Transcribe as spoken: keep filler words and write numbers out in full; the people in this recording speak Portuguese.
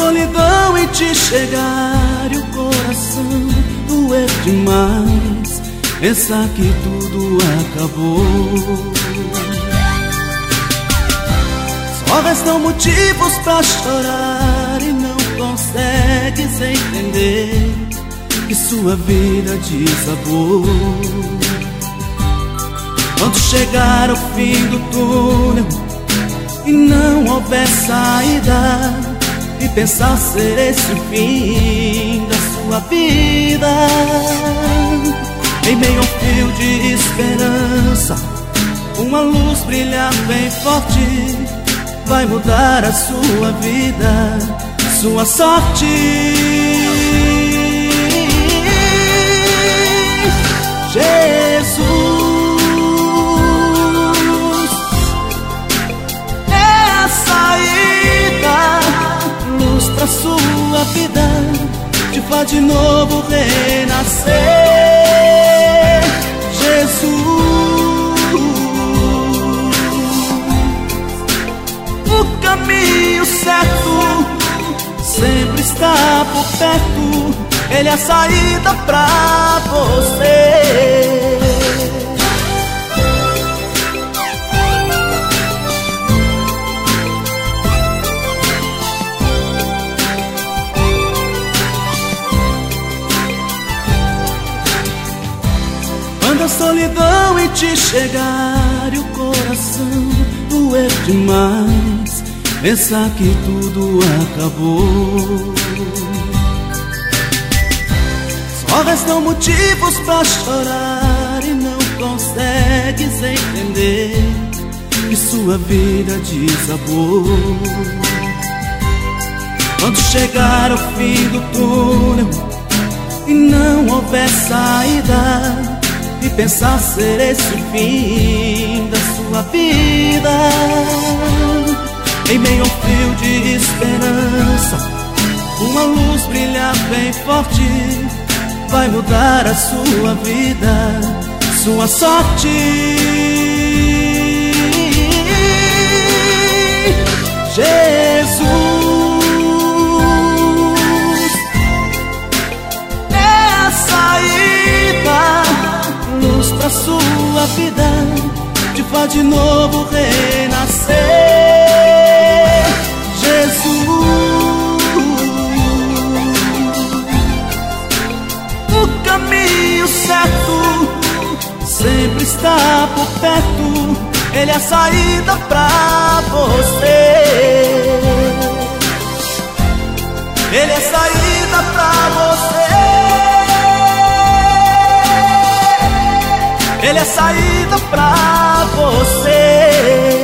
solidão em te chegar e o coração doer demais, pensar que tudo acabou. Só restam motivos pra chorar e não consegues entender que sua vida desabou. Quando chegar o fim do túnel e não houver saída, e pensar ser esse o fim da sua vida, em meio ao fio de esperança, uma luz brilhar bem forte vai mudar a sua vida, sua sorte. Jesus é a saída, luz pra sua vida, te faz de novo renascer. Jesus, o caminho certo sempre está por perto, Ele é a saída pra você. Quando a solidão em te chegar e o coração doer demais, pensar que tudo acabou. Só restam motivos pra chorar e não consegues entender que sua vida desabou. Quando chegar o fim do túnel e não houver saída, e pensar ser esse o fim da sua vida, em meio ao fio de esperança, uma luz brilhar bem forte vai mudar a sua vida, sua sorte. Jesus é a saída, luz pra sua vida, te faz de novo renascer. Jesus, o caminho certo sempre está por perto, Ele é a saída pra você. Ele é a saída pra você. Ele é a saída pra você.